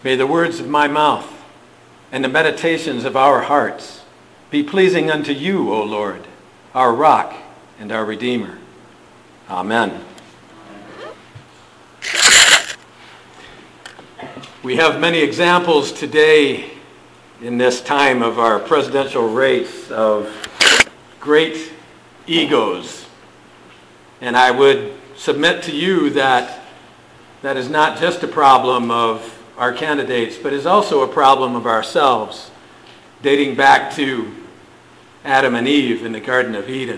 May the words of my mouth and the meditations of our hearts be pleasing unto you, O Lord, our rock and our Redeemer. Amen. We have many examples today in this time of our presidential race of great egos. And I would submit to you that that is not just a problem of our candidates, but is also a problem of ourselves, dating back to Adam and Eve in the Garden of Eden.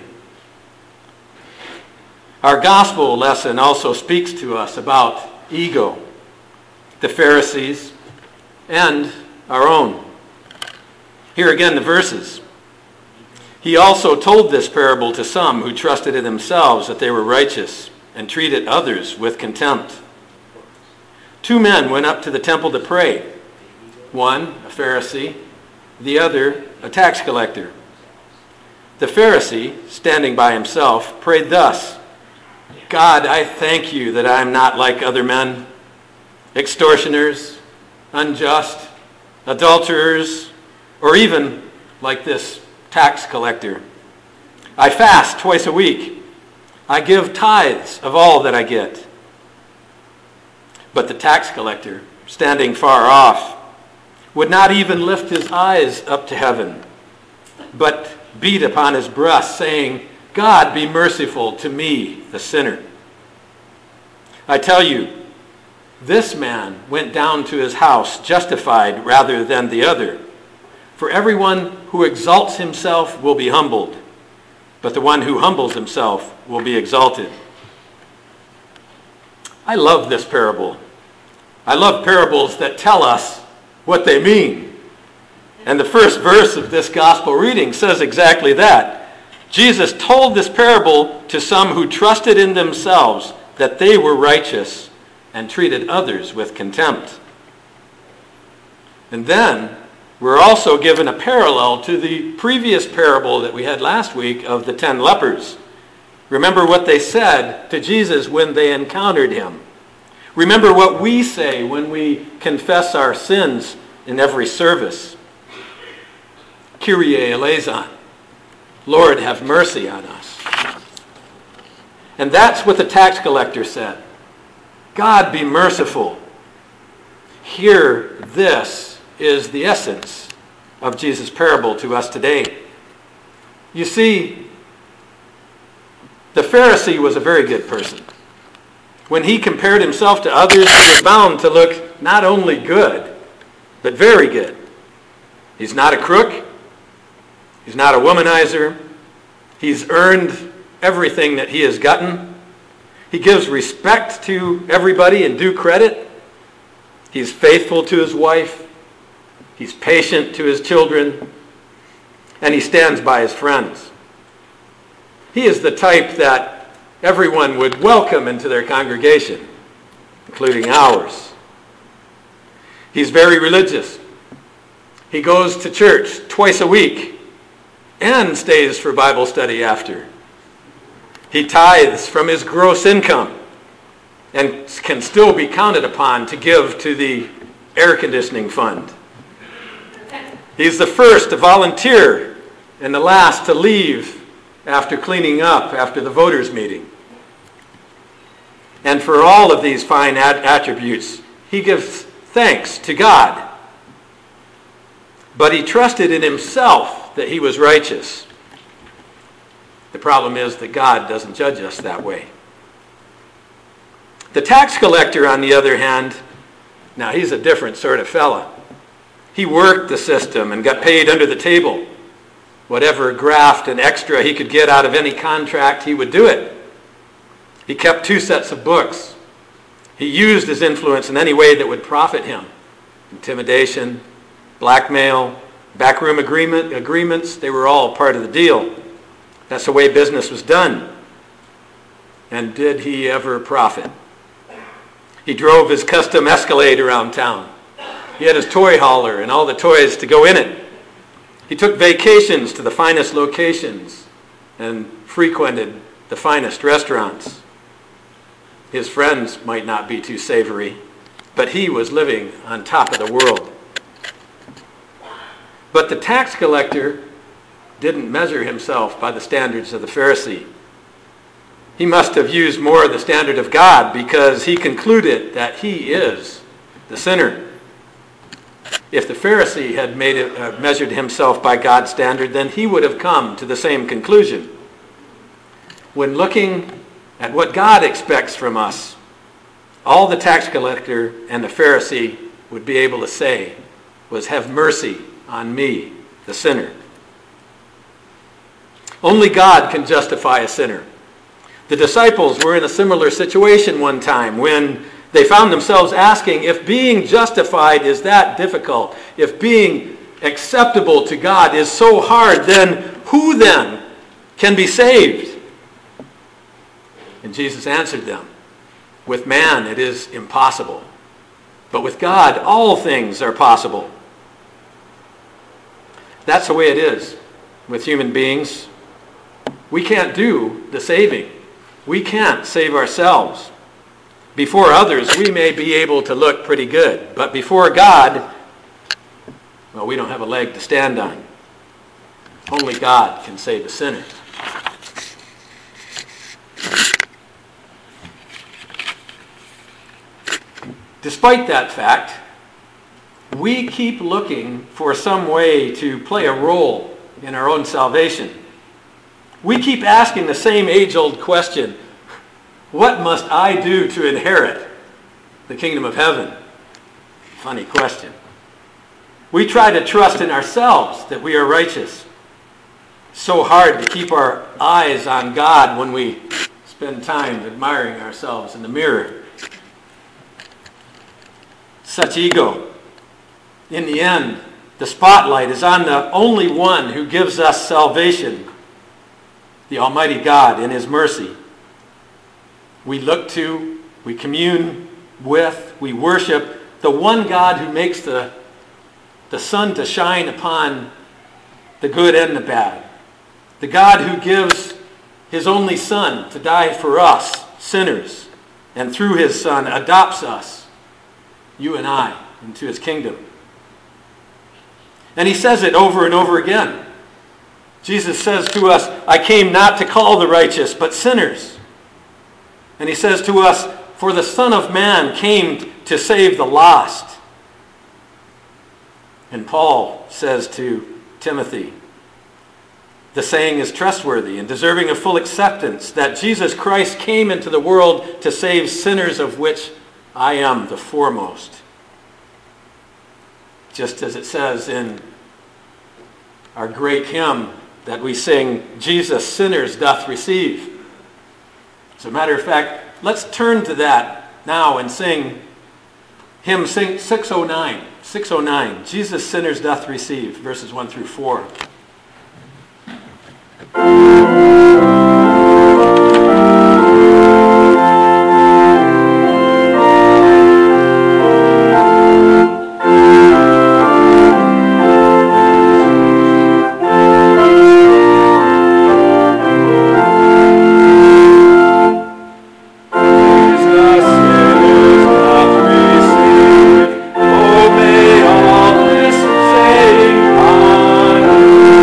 Our gospel lesson also speaks to us about ego, the Pharisees, and our own. Here again the verses. He also told this parable to some who trusted in themselves that they were righteous and treated others with contempt. 2 men went up to the temple to pray, one a Pharisee, the other a tax collector. The Pharisee, standing by himself, prayed thus, God, I thank you that I am not like other men, extortioners, unjust, adulterers, or even like this tax collector. I fast twice a week. I give tithes of all that I get. But the tax collector, standing far off, would not even lift his eyes up to heaven, but beat upon his breast, saying, God, be merciful to me, the sinner. I tell you, this man went down to his house justified rather than the other. For everyone who exalts himself will be humbled, but the one who humbles himself will be exalted. I love this parable. I love parables that tell us what they mean. And the first verse of this gospel reading says exactly that. Jesus told this parable to some who trusted in themselves that they were righteous and treated others with contempt. And then we're also given a parallel to the previous parable that we had last week of the 10 lepers. Remember what they said to Jesus when they encountered him. Remember what we say when we confess our sins in every service. Kyrie eleison. Lord, have mercy on us. And that's what the tax collector said. God, be merciful. Here, this is the essence of Jesus' parable to us today. You see, the Pharisee was a very good person. When he compared himself to others, he was bound to look not only good, but very good. He's not a crook. He's not a womanizer. He's earned everything that he has gotten. He gives respect to everybody and due credit. He's faithful to his wife. He's patient to his children. And he stands by his friends. He is the type that everyone would welcome into their congregation, including ours. He's very religious. He goes to church twice a week and stays for Bible study after. He tithes from his gross income and can still be counted upon to give to the air conditioning fund. He's the first to volunteer and the last to leave after cleaning up after the voters' meeting. And for all of these fine attributes, he gives thanks to God. But he trusted in himself that he was righteous. The problem is that God doesn't judge us that way. The tax collector, on the other hand, now he's a different sort of fella. He worked the system and got paid under the table. Whatever graft and extra he could get out of any contract, he would do it. He kept 2 sets of books. He used his influence in any way that would profit him. Intimidation, blackmail, backroom agreements, they were all part of the deal. That's the way business was done. And did he ever profit? He drove his custom Escalade around town. He had his toy hauler and all the toys to go in it. He took vacations to the finest locations and frequented the finest restaurants. His friends might not be too savory, but he was living on top of the world. But the tax collector didn't measure himself by the standards of the Pharisee. He must have used more of the standard of God, because he concluded that he is the sinner. If the Pharisee had measured himself by God's standard, then he would have come to the same conclusion. When looking at what God expects from us, all the tax collector and the Pharisee would be able to say was, "Have mercy on me, the sinner." Only God can justify a sinner. The disciples were in a similar situation one time when they found themselves asking, if being justified is that difficult, if being acceptable to God is so hard, then who then can be saved? And Jesus answered them, with man it is impossible, but with God all things are possible. That's the way it is with human beings. We can't do the saving. We can't save ourselves. Before others, we may be able to look pretty good, but before God, well, we don't have a leg to stand on. Only God can save a sinner. Despite that fact, we keep looking for some way to play a role in our own salvation. We keep asking the same age-old question, what must I do to inherit the kingdom of heaven? Funny question. We try to trust in ourselves that we are righteous. So hard to keep our eyes on God when we spend time admiring ourselves in the mirror. Such ego. In the end, the spotlight is on the only one who gives us salvation, the Almighty God in His mercy. We look to, we commune with, we worship the one God who makes the sun to shine upon the good and the bad. The God who gives His only Son to die for us, sinners, and through His Son adopts us, you and I, into His kingdom. And He says it over and over again. Jesus says to us, I came not to call the righteous, but sinners. And He says to us, for the Son of Man came to save the lost. And Paul says to Timothy, the saying is trustworthy and deserving of full acceptance, that Jesus Christ came into the world to save sinners, of which I am the foremost. Just as it says in our great hymn that we sing, Jesus sinners doth receive. As a matter of fact, let's turn to that now and sing hymn 609. 609, Jesus sinners doth receive, verses 1 through 4. Oh, may all listen, say, Hallelujah.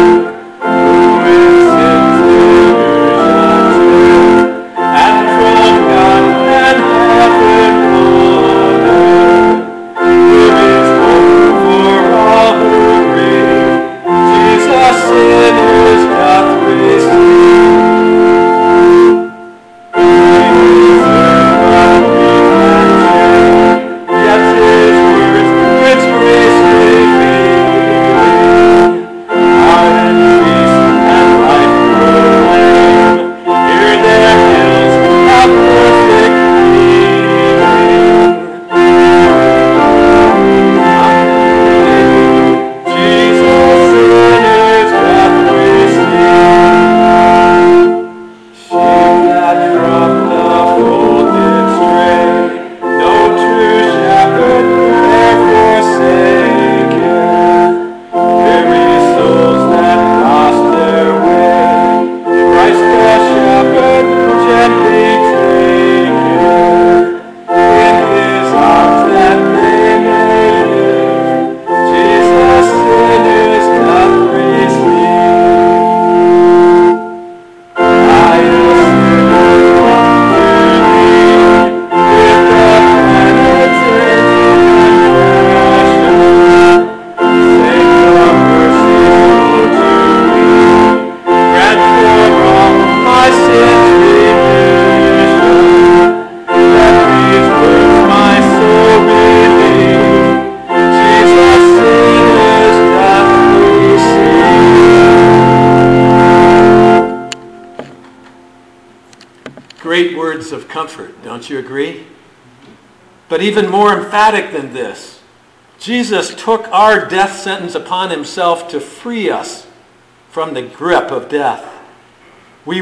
words of comfort, don't you agree? But even more emphatic than this, Jesus took our death sentence upon himself to free us from the grip of death. We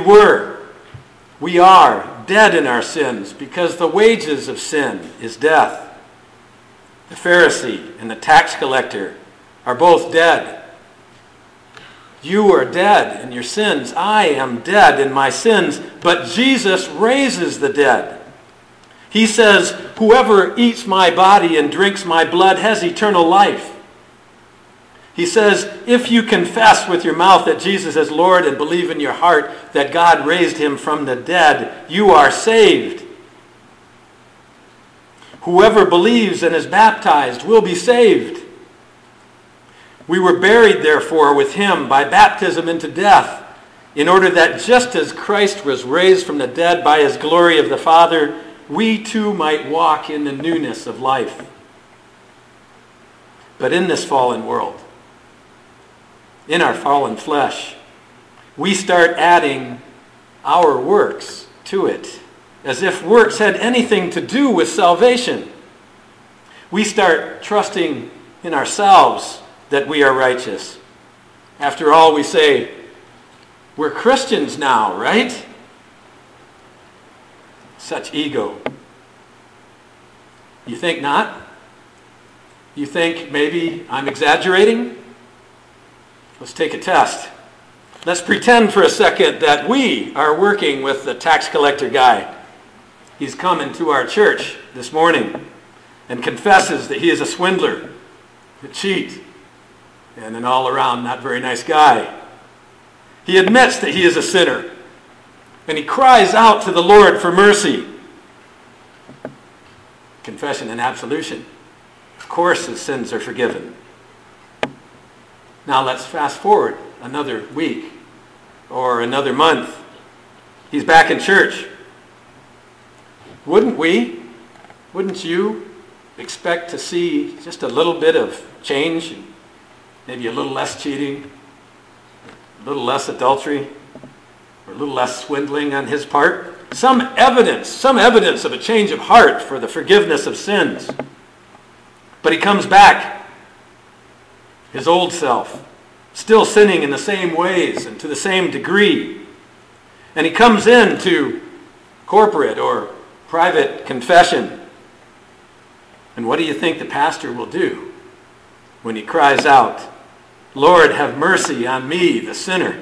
are dead in our sins because the wages of sin is death. The Pharisee and the tax collector are both dead. You are dead in your sins. I am dead in my sins. But Jesus raises the dead. He says, whoever eats my body and drinks my blood has eternal life. He says, if you confess with your mouth that Jesus is Lord and believe in your heart that God raised him from the dead, you are saved. Whoever believes and is baptized will be saved. We were buried, therefore, with him by baptism into death, in order that just as Christ was raised from the dead by his glory of the Father, we too might walk in the newness of life. But in this fallen world, in our fallen flesh, we start adding our works to it, as if works had anything to do with salvation. We start trusting in ourselves that we are righteous. After all, we say, we're Christians now, right? Such ego. You think not? You think maybe I'm exaggerating? Let's take a test. Let's pretend for a second that we are working with the tax collector guy. He's coming to our church this morning and confesses that he is a swindler, a cheat, and an all-around not very nice guy. He admits that he is a sinner, and he cries out to the Lord for mercy. Confession and absolution. Of course his sins are forgiven. Now let's fast forward another week or another month. He's back in church. Wouldn't you expect to see just a little bit of change? Maybe a little less cheating, a little less adultery, or a little less swindling on his part? Some evidence of a change of heart for the forgiveness of sins. But he comes back, his old self, still sinning in the same ways and to the same degree. And he comes into corporate or private confession. And what do you think the pastor will do when he cries out, Lord, have mercy on me, the sinner?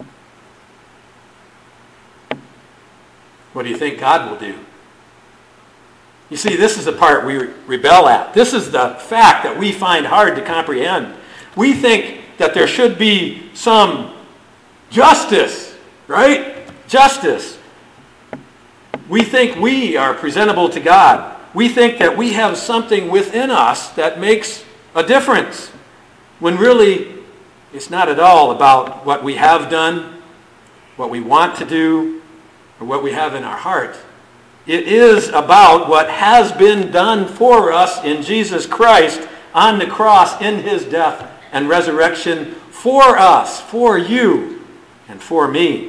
What do you think God will do? You see, this is the part we rebel at. This is the fact that we find hard to comprehend. We think that there should be some justice, right? Justice. We think we are presentable to God. We think that we have something within us that makes a difference, when really it's not at all about what we have done, what we want to do, or what we have in our heart. It is about what has been done for us in Jesus Christ on the cross in his death and resurrection for us, for you, and for me.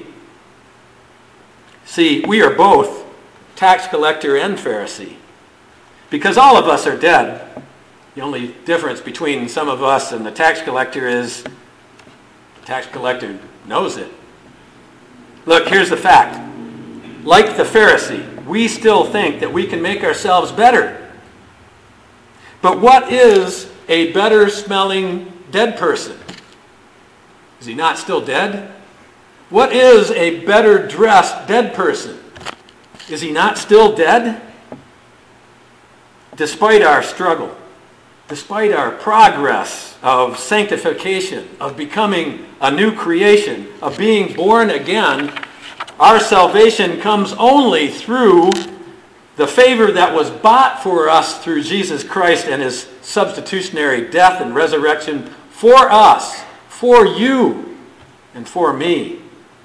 See, we are both tax collector and Pharisee, because all of us are dead. The only difference between some of us and the tax collector is the tax collector knows it. Look, here's the fact. Like the Pharisee, we still think that we can make ourselves better. But what is a better smelling dead person? Is he not still dead? What is a better dressed dead person? Is he not still dead? Despite our struggle, despite our progress of sanctification, of becoming a new creation, of being born again, our salvation comes only through the favor that was bought for us through Jesus Christ and his substitutionary death and resurrection for us, for you, and for me.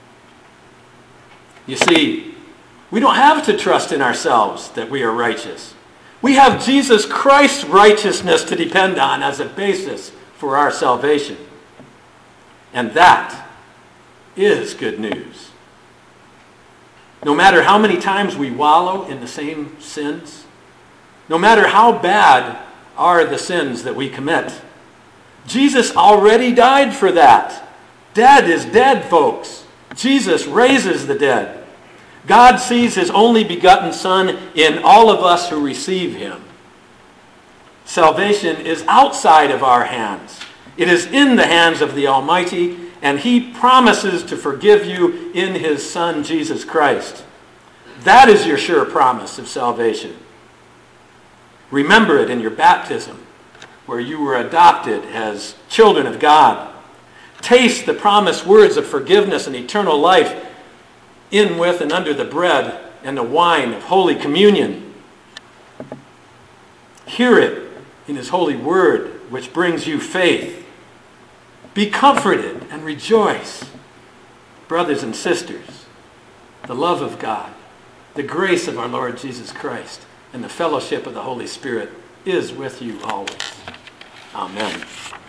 You see, we don't have to trust in ourselves that we are righteous. We have Jesus Christ's righteousness to depend on as a basis for our salvation. And that is good news. No matter how many times we wallow in the same sins, no matter how bad are the sins that we commit, Jesus already died for that. Dead is dead, folks. Jesus raises the dead. God sees his only begotten Son in all of us who receive him. Salvation is outside of our hands. It is in the hands of the Almighty, and he promises to forgive you in his Son, Jesus Christ. That is your sure promise of salvation. Remember it in your baptism, where you were adopted as children of God. Taste the promised words of forgiveness and eternal life in, with, and under the bread and the wine of Holy Communion. Hear it in his holy word, which brings you faith. Be comforted and rejoice. Brothers and sisters, the love of God, the grace of our Lord Jesus Christ, and the fellowship of the Holy Spirit is with you always. Amen.